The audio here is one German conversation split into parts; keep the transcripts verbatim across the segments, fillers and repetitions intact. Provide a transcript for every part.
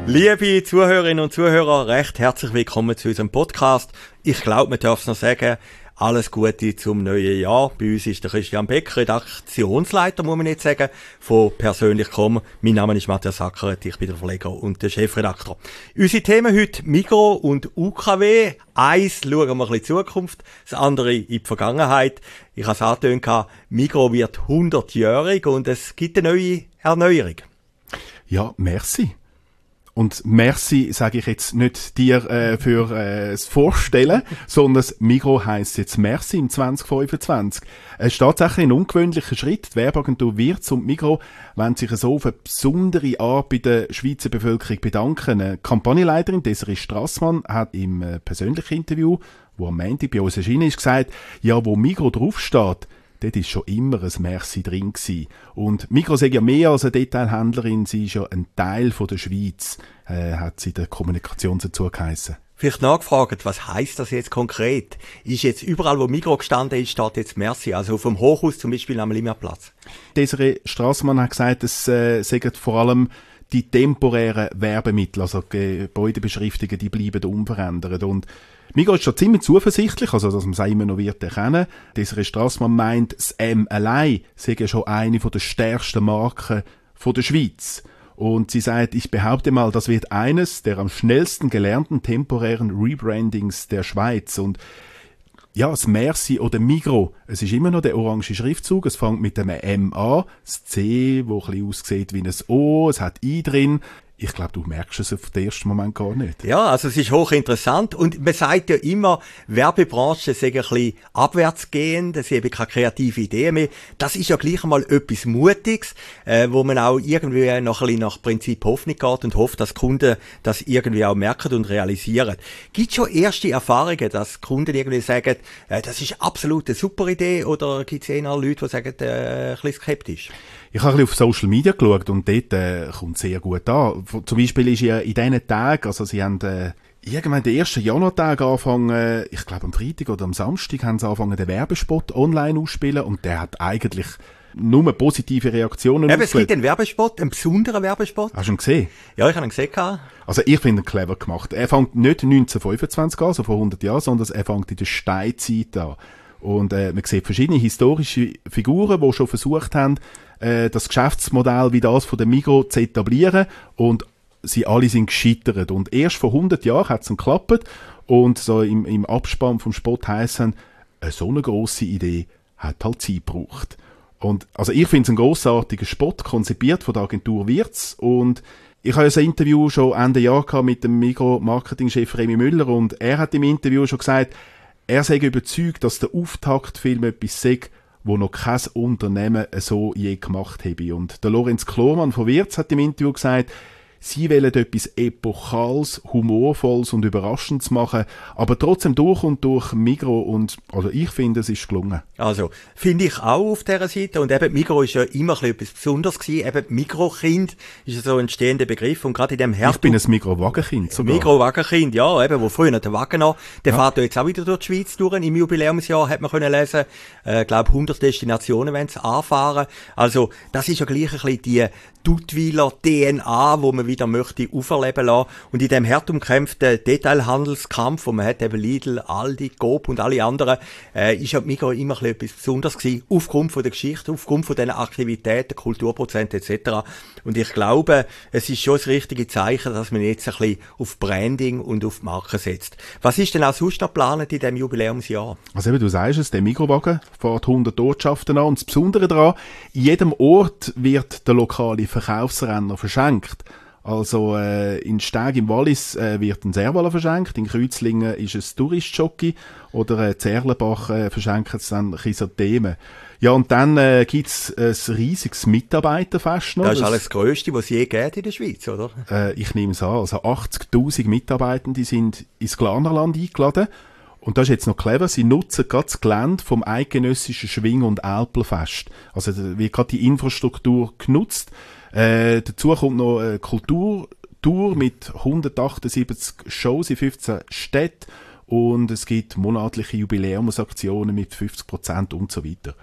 Liebe Zuhörerinnen und Zuhörer, recht herzlich willkommen zu unserem Podcast. Ich glaube, man darf es noch sagen, alles Gute zum neuen Jahr. Bei uns ist der Christian Beck, Redaktionsleiter, muss man nicht sagen, von Persönlich Punkt com. Mein Name ist Matthias Sackeret, ich bin der Verleger und der Chefredakteur. Unsere Themen heute Migros und U K W. Eins schauen wir ein bisschen in die Zukunft, das andere in die Vergangenheit. Ich habe es angetönt, Migros wird hundertjährig und es gibt eine neue Erneuerung. Ja, merci. Und merci sage ich jetzt nicht dir äh, für äh, das Vorstellen, sondern das Migros heisst jetzt merci im zwanzig fünfundzwanzig. Es ist tatsächlich ein ungewöhnlicher Schritt. Die Werbeagentur Wirtz und Migros wollen sich so auf eine besondere Art bei der Schweizer Bevölkerung bedanken. Eine Kampagnenleiterin Desiree Strassmann hat im äh, persönlichen Interview, wo am Montag bei uns erschienen ist, gesagt, ja, wo Migros draufsteht, dort war schon immer ein Merci drin gewesen. Und Migros ist ja mehr als eine Detailhändlerin, sie ist ja ein Teil von der Schweiz, äh, hat sie in der Kommunikation dazu geheissen. Vielleicht nachgefragt, was heisst das jetzt konkret? Ist jetzt überall, wo Migros gestanden ist, steht jetzt Merci, also auf dem Hochhaus zum Beispiel am Limmerplatz? Desiree Strassmann hat gesagt, es äh, sagen vor allem die temporären Werbemittel, also Gebäudebeschriftungen, die bleiben unverändert. Und Migros ist schon ziemlich zuversichtlich, also dass man es auch immer noch wird erkennen. Desiree Strassmann meint, das M allein sei ja schon eine der stärksten Marken von der Schweiz. Und sie sagt, ich behaupte mal, das wird eines der am schnellsten gelernten temporären Rebrandings der Schweiz. Und ja, das Merci oder Migros, es ist immer noch der orange Schriftzug, es fängt mit dem M an, das C, wo ein bisschen aussieht wie ein O, es hat I drin. Ich glaube, du merkst es auf den ersten Moment gar nicht. Ja, also es ist hochinteressant und man sagt ja immer, Werbebranche sei ein bisschen abwärtsgehend, es eben keine kreative Idee mehr. Das ist ja gleich einmal etwas Mutiges, äh, wo man auch irgendwie noch ein bisschen nach Prinzip Hoffnung geht und hofft, dass Kunden das irgendwie auch merken und realisieren. Gibt es schon erste Erfahrungen, dass Kunden irgendwie sagen, äh, das ist absolut eine super Idee, oder gibt es eher Leute, die sagen, äh, ein bisschen skeptisch? Ich habe ein bisschen auf Social Media geschaut und dort äh, kommt es sehr gut an. Zum Beispiel ist ja in diesen Tagen, also sie haben äh, irgendwann den ersten Januartag angefangen, äh, ich glaube am Freitag oder am Samstag, haben sie angefangen, den Werbespot online auszuspielen und der hat eigentlich nur positive Reaktionen. Eben, es gibt einen Werbespot, einen besonderen Werbespot. Hast du ihn gesehen? Ja, ich habe ihn gesehen. Also ich finde ihn clever gemacht. Er fängt nicht neunzehnhundertfünfundzwanzig an, also vor hundert Jahren, sondern er fängt in der Steinzeit an. Und äh, man sieht verschiedene historische Figuren, die schon versucht haben, äh, das Geschäftsmodell wie das von der Migros zu etablieren, und sie alle sind gescheitert. Und erst vor hundert Jahren hat es geklappt, und so im, im Abspann vom Spot heissen, äh, so eine grosse Idee hat halt Zeit gebraucht. Und also ich finde es ein grossartiger Spot, konzipiert von der Agentur Wirtz, und ich habe ein Interview schon Ende Jahr gehabt mit dem Migros-Marketingchef Remy Müller, und er hat im Interview schon gesagt, er sei überzeugt, dass der Auftaktfilm etwas sei, wo noch kein Unternehmen so je gemacht habe. Und der Lorenz Klormann von Wirtz hat im Interview gesagt, sie wollen etwas Epochales, Humorvolles und Überraschendes machen, aber trotzdem durch und durch Migros, und also ich finde, es ist gelungen. Also, finde ich auch auf dieser Seite, und eben Migros ist ja immer ein bisschen etwas Besonderes gewesen, eben Migros-Kind ist ja so ein stehender Begriff, und gerade in dem Herz. Ich bin ein Migros-Wagenkind sogar. Migros-Wagenkind, ja, eben, wo früher noch der Wagen noch, der ja. fährt ja jetzt auch wieder durch die Schweiz durch, im Jubiläumsjahr hat man können lesen, äh, glaube hundert Destinationen wollen sie anfahren, also, das ist ja gleich ein bisschen die Duttweiler D N A, wo man wieder möchte auferleben lassen. Und in dem hart umkämpften Detailhandelskampf, wo man hat eben Lidl, Aldi, Coop und alle anderen, äh, ist ja Migros immer ein bisschen etwas Besonderes gewesen, aufgrund von der Geschichte, aufgrund von diesen Aktivitäten, Kulturprozent et cetera. Und ich glaube, es ist schon das richtige Zeichen, dass man jetzt ein bisschen auf Branding und auf die Marke setzt. Was ist denn auch sonst noch geplant in diesem Jubiläumsjahr? Also eben, du sagst es, der Migros-Wagen fährt hundert Ortschaften an, und das Besondere daran, in jedem Ort wird der lokale Verkaufsrenner verschenkt. Also äh, in Steg im Wallis äh, wird ein Servaler verschenkt, in Kreuzlingen ist es Touristjockey, oder äh, Zerlenbach äh, verschenkt es dann Chrysanthemen. Ja, und dann äh, gibt es ein riesiges Mitarbeiterfest noch. Das ist alles das Grösste, was es je gibt in der Schweiz, oder? Äh, ich nehme es an, also achtzigtausend Mitarbeitende sind ins Glarnerland eingeladen. Und das ist jetzt noch clever, sie nutzen gerade das Gelände vom eidgenössischen Schwing- und Alpelfest. Also da wird gerade die Infrastruktur genutzt. Äh, dazu kommt noch eine Kulturtour mit hundertachtundsiebzig Shows in fünfzehn Städten, und es gibt monatliche Jubiläumsaktionen mit fünfzig Prozent und so weiter.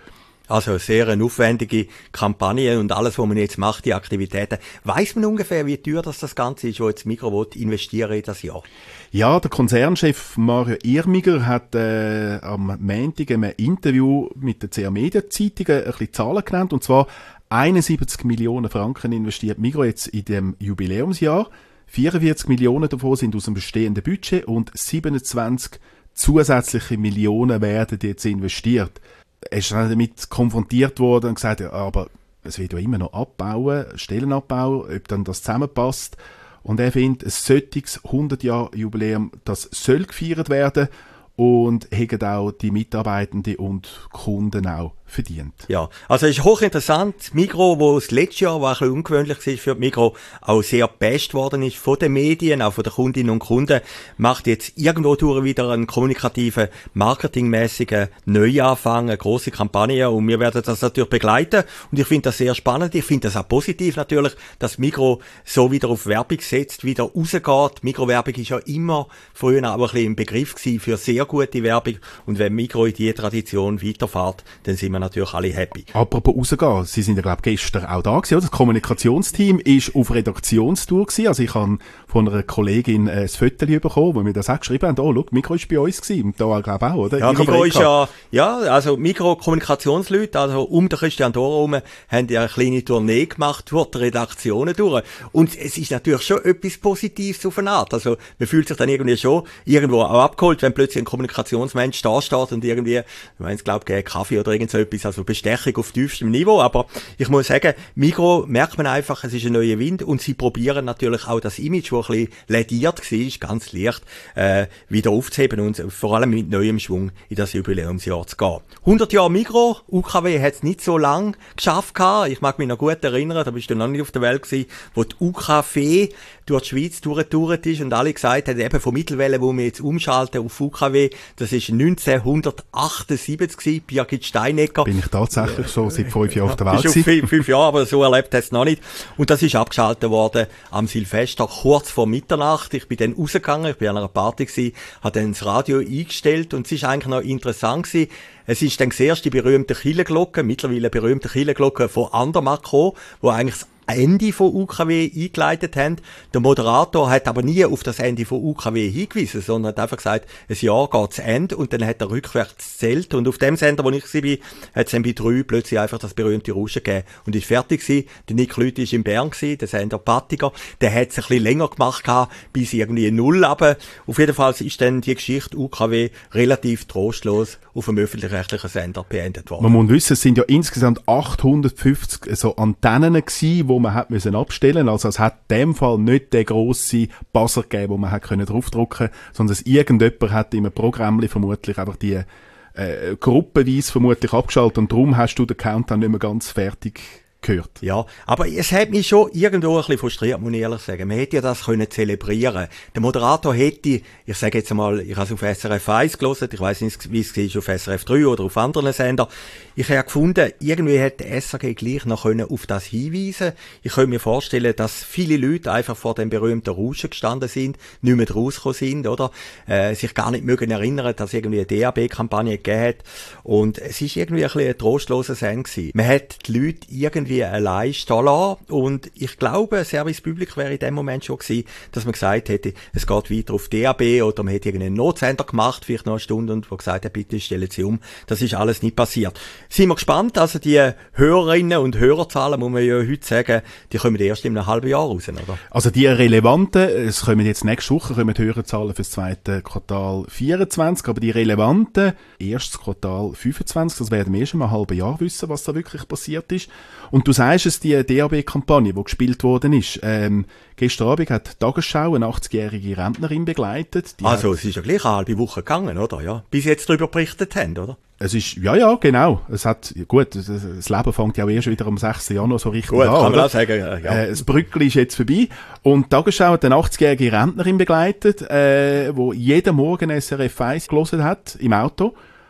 Also eine sehr eine aufwendige Kampagne und alles, was man jetzt macht, die Aktivitäten. Weiss man ungefähr, wie teuer das, das Ganze ist, wo jetzt Migros will investieren in das Jahr? Ja, der Konzernchef Mario Irmiger hat äh, am Montag im Interview mit der C A Media Zeitung ein bisschen Zahlen genannt, und zwar einundsiebzig Millionen Franken investiert Migros jetzt in dem Jubiläumsjahr. vierundvierzig Millionen davon sind aus dem bestehenden Budget und siebenundzwanzig zusätzliche Millionen werden jetzt investiert. Er ist dann damit konfrontiert worden und gesagt, ja, aber es wird ja immer noch abbauen, Stellenabbau, ob dann das zusammenpasst. Und er findet, ein solches hundert-Jahr-Jubiläum, das soll gefeiert werden und haben auch die Mitarbeitenden und Kunden auch verdient. Ja, also es ist hochinteressant. Migros, wo das letzte Jahr, was ein bisschen ungewöhnlich war für Migros, auch sehr best worden ist von den Medien, auch von den Kundinnen und Kunden, macht jetzt irgendwo durch wieder einen kommunikativen, marketingmäßigen Neuanfang, eine grosse Kampagne, und wir werden das natürlich begleiten. Und ich finde das sehr spannend. Ich finde das auch positiv natürlich, dass Migros so wieder auf Werbung setzt, wieder rausgeht. Migros-Werbung ist ja immer früher auch ein bisschen im Begriff gewesen für sehr gute Werbung. Und wenn Migros in diese Tradition weiterfährt, dann sind wir natürlich alle happy. Apropos rausgehen, Sie sind ja, glaube ich, gestern auch da gewesen, oder? Das Kommunikationsteam ist auf Redaktionstour gewesen. Also ich habe von einer Kollegin äh, ein Foto bekommen, wo wir das auch geschrieben haben, oh, schau, Migros ist bei uns gewesen. Und da, glaube ich, auch, oder? Ja, ich Migros ist ja, ja, also Migros-Kommunikationsleute, also um den Christian Dorer herum, haben ja eine kleine Tournee gemacht durch die Redaktionen durch. Und es ist natürlich schon etwas Positives auf eine Art. Also man fühlt sich dann irgendwie schon irgendwo auch abgeholt, wenn plötzlich ein Kommunikationsmensch da steht und irgendwie, ich meine, ich glaube, Kaffee oder irgend so etwas, also Bestechung auf tiefstem Niveau. Aber ich muss sagen, Migros merkt man einfach, es ist ein neuer Wind, und sie probieren natürlich auch das Image, das ein bisschen lädiert war, ganz leicht, äh, wieder aufzuheben und vor allem mit neuem Schwung in das Jubiläumsjahr zu gehen. hundert Jahre Migros, U K W hat es nicht so lang geschafft gehabt. Ich mag mich noch gut erinnern, da bist du noch nicht auf der Welt gewesen, wo die U K W durch die Schweiz durchgetourt ist und alle gesagt haben, eben von Mittelwelle, wo wir jetzt umschalten auf U K W, das ist neunzehnhundertachtundsiebzig gewesen, Birgit Steinecker. Bin ich tatsächlich schon seit fünf Jahren auf der Welt gewesen. Fünf, fünf Jahre, aber so erlebt hat es noch nicht. Und das ist abgeschaltet worden am Silvester, kurz vor Mitternacht. Ich bin dann rausgegangen, ich bin an einer Party gewesen, habe dann das Radio eingestellt, und es ist eigentlich noch interessant gewesen. Es ist dann zuerst die berühmte Kirchenglocke, mittlerweile berühmte Kirchenglocke von Andermatt gekommen, wo eigentlich das Ende von U K W eingeleitet haben. Der Moderator hat aber nie auf das Ende von U K W hingewiesen, sondern hat einfach gesagt, ein Jahr geht zu Ende, und dann hat er rückwärts gezählt. Und auf dem Sender, wo ich war, hat es dann bei drei plötzlich einfach das berühmte Rauschen gegeben und ist fertig gewesen. Der Nick Lüthi ist in Bern gewesen, der Sender Pattiger. Der hat es ein bisschen länger gemacht gehabt, bis irgendwie null. Aber auf jeden Fall ist dann die Geschichte U K W relativ trostlos auf dem öffentlich-rechtlichen Sender beendet worden. Man muss wissen, es sind ja insgesamt achthundertfünfzig so Antennen gewesen, wo man hat müssen abstellen. Also es hat in dem Fall nicht den grossen Buzzer gegeben, wo man hat können draufdrücken, sondern irgendjemand hat im Programm vermutlich einfach die äh, gruppenweise vermutlich abgeschaltet, und darum hast du den Countdown nicht mehr ganz fertig gehört. Ja, aber es hat mich schon irgendwo ein bisschen frustriert, muss ich ehrlich sagen. Man hätte ja das können zelebrieren. Der Moderator hätte, ich sage jetzt einmal, ich habe es auf S R F eins gelesen, ich weiss nicht, wie es ist auf S R F drei oder auf anderen Sendern. Ich habe gefunden, irgendwie hätte der S R G gleich noch können auf das hinweisen. Ich könnte mir vorstellen, dass viele Leute einfach vor dem berühmten Rauschen gestanden sind, nicht mehr rausgekommen sind, oder? Äh, sich gar nicht mögen erinnern, dass es irgendwie eine D A B-Kampagne gegeben hat. Und es ist irgendwie ein bisschen ein trostloser Send gewesen. Man hat die Leute irgendwie allein stehen lassen. Und ich glaube, Service Public wäre in dem Moment schon gewesen, dass man gesagt hätte, es geht weiter auf D A B, oder man hätte irgendeinen Notsender gemacht, vielleicht noch eine Stunde, und wo gesagt hat, bitte stellen Sie um. Das ist alles nicht passiert. Sind wir gespannt, also die Hörerinnen und Hörerzahlen, muss man ja heute sagen, die kommen erst in einem halben Jahr raus, oder? Also die relevanten, es kommen jetzt nächste Woche kommen die Hörerzahlen für das zweite Quartal vierundzwanzig, aber die relevanten, erstes Quartal fünfundzwanzig, das werden wir erst in einem halben Jahr wissen, was da wirklich passiert ist. Und du sagst es, die D A B-Kampagne, die gespielt worden ist, ähm, gestern Abend hat die Tagesschau eine achtzigjährige Rentnerin begleitet. Die also hat, es ist ja gleich eine halbe Woche gegangen, oder? Ja, bis sie jetzt darüber berichtet haben, oder? Es ist, ja, ja, genau. Es hat, gut, das, das Leben fängt ja auch erst wieder am sechsten Januar so richtig gut, an. Gut, kann man oder? auch sagen, ja. Äh, das Brückli ist jetzt vorbei. Und die Tagesschau hat eine achtzigjährige Rentnerin begleitet, äh, wo jeden Morgen S R F eins gelesen hat, im Auto.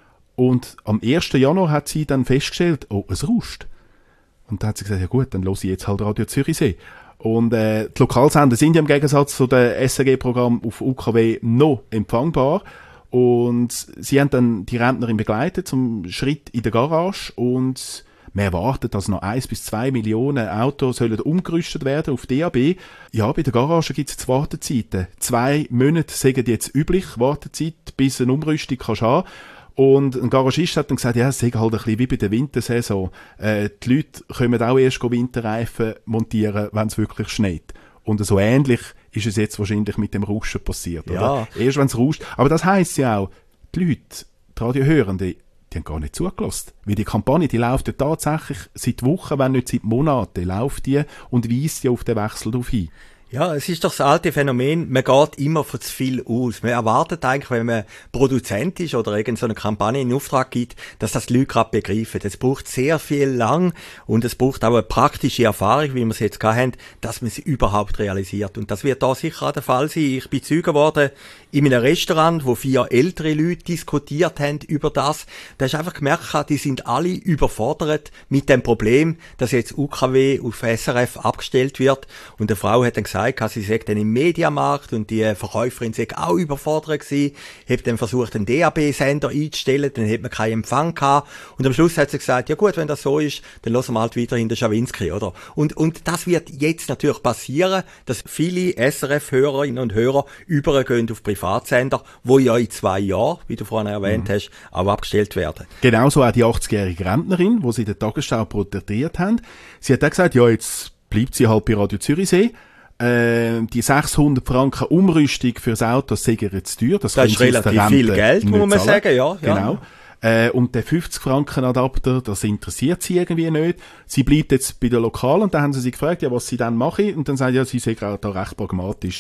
Und am ersten Januar hat sie dann festgestellt, oh, es rauscht. Und dann hat sie gesagt, ja gut, dann höre ich jetzt halt Radio Zürichsee. Und äh, die Lokalsender sind ja im Gegensatz zu den S R G-Programmen auf U K W noch empfangbar. Und sie haben dann die Rentnerin begleitet zum Schritt in der Garage und man erwartet, dass noch eins bis zwei Millionen Autos sollen umgerüstet werden auf D A B. Ja, bei der Garage gibt es jetzt Wartezeiten. Zwei Monate sind jetzt üblich, Wartezeit, bis eine Umrüstung kannst du haben. Und ein Garagist hat dann gesagt, ja, es sei halt ein bisschen wie bei der Wintersaison. Äh, die Leute können auch erst Winterreifen montieren, wenn es wirklich schneit. Und so ähnlich ist es jetzt wahrscheinlich mit dem Rauschen passiert, ja. oder? Erst wenn es rauscht. Aber das heisst ja auch, die Leute, die Radiohörenden, die haben gar nicht zugelassen. Weil die Kampagne, die läuft ja tatsächlich seit Wochen, wenn nicht seit Monaten, läuft die und weist ja auf den Wechsel darauf hin. Ja, es ist doch das alte Phänomen, man geht immer von zu viel aus. Man erwartet eigentlich, wenn man Produzent ist oder irgend so eine Kampagne in Auftrag gibt, dass das die Leute gerade begreifen. Es braucht sehr viel lang und es braucht auch eine praktische Erfahrung, wie wir es jetzt gehabt haben, dass man sie überhaupt realisiert. Und das wird da sicher auch der Fall sein. Ich bin Zeuge geworden in einem Restaurant, wo vier ältere Leute diskutiert haben über das. Da hast du einfach gemerkt, die sind alle überfordert mit dem Problem, dass jetzt U K W auf S R F abgestellt wird. Und eine Frau hat dann gesagt, sie sei dann im Mediamarkt und die Verkäuferin sei auch überfordert gewesen, hat dann versucht, einen D A B-Sender einzustellen, dann hat man keinen Empfang gehabt und am Schluss hat sie gesagt, ja gut, wenn das so ist, dann lassen wir halt weiterhin den Schawinski, oder? Und, und das wird jetzt natürlich passieren, dass viele S R F-Hörerinnen und Hörer übergehen auf Privatsender, wo ja in zwei Jahren, wie du vorhin erwähnt mhm. hast, auch abgestellt werden. Genauso auch die achtzigjährige Rentnerin, die sie in der Tagesschau porträtiert haben. Sie hat auch gesagt, ja, jetzt bleibt sie halt bei Radio Zürichsee. Äh, die sechshundert Franken Umrüstung fürs Auto sind jetzt teuer. Das, das ist relativ viel Geld, muss man sagen, ja. ja. Genau. Äh, und der fünfzig Franken Adapter, das interessiert sie irgendwie nicht. Sie bleibt jetzt bei der Lokal und dann haben sie sie gefragt, ja, was sie dann mache. Und dann sagt ja, sie sei da recht pragmatisch.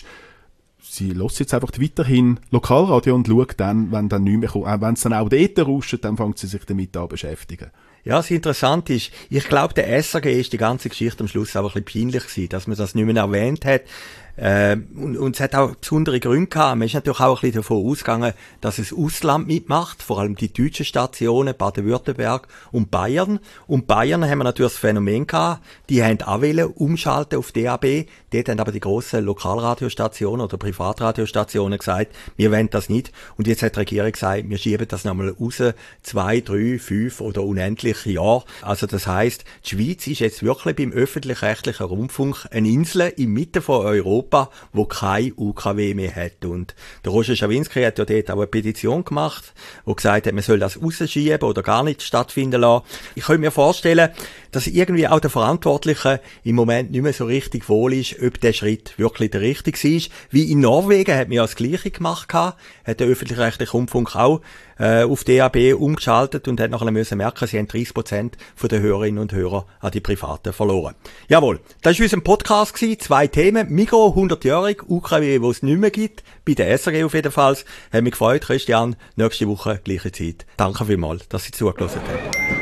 Sie lässt jetzt einfach weiterhin Lokalradio und schaut dann, wenn dann nicht mehr kommt. Äh, wenn es dann auch dort rauscht, dann fängt sie sich damit an beschäftigen. Ja, das Interessante ist, ich glaube, der S R G ist die ganze Geschichte am Schluss auch ein bisschen peinlich gewesen, dass man das nicht mehr erwähnt hat. Äh, und, und es hat auch besondere Gründe gehabt. Man ist natürlich auch ein bisschen davon ausgegangen, dass es Ausland mitmacht, vor allem die deutschen Stationen, Baden-Württemberg und Bayern. Und Bayern haben wir natürlich das Phänomen gehabt, die haben auch wollen umschalten auf D A B. Dort haben aber die grossen Lokalradiostationen oder Privatradiostationen gesagt, wir wollen das nicht. Und jetzt hat die Regierung gesagt, wir schieben das nochmal raus, zwei, drei, fünf oder unendliche Jahre. Also das heisst, die Schweiz ist jetzt wirklich beim öffentlich-rechtlichen Rundfunk eine Insel in Mitte von Europa, wo kein U K W mehr hat. Und der Roger Schawinski hat ja dort auch eine Petition gemacht, wo gesagt hat, man soll das rausschieben oder gar nicht stattfinden lassen. Ich könnte mir vorstellen, dass irgendwie auch der Verantwortliche im Moment nicht mehr so richtig wohl ist, ob der Schritt wirklich der richtige ist. Wie in Norwegen hat man ja das Gleiche gemacht, hat der öffentlich-rechtliche Rundfunk auch äh, auf D A B umgeschaltet und hat nachher müssen merken, sie haben dreißig Prozent von den Hörerinnen und Hörer an die Privaten verloren. Jawohl, das war unser Podcast gewesen. Zwei Themen. Migros hundertjährig, U K W, wo es nicht mehr gibt, bei der S R G auf jeden Fall. Hat mich gefreut, Christian. Nächste Woche, gleiche Zeit. Danke vielmals, dass Sie zugelassen haben.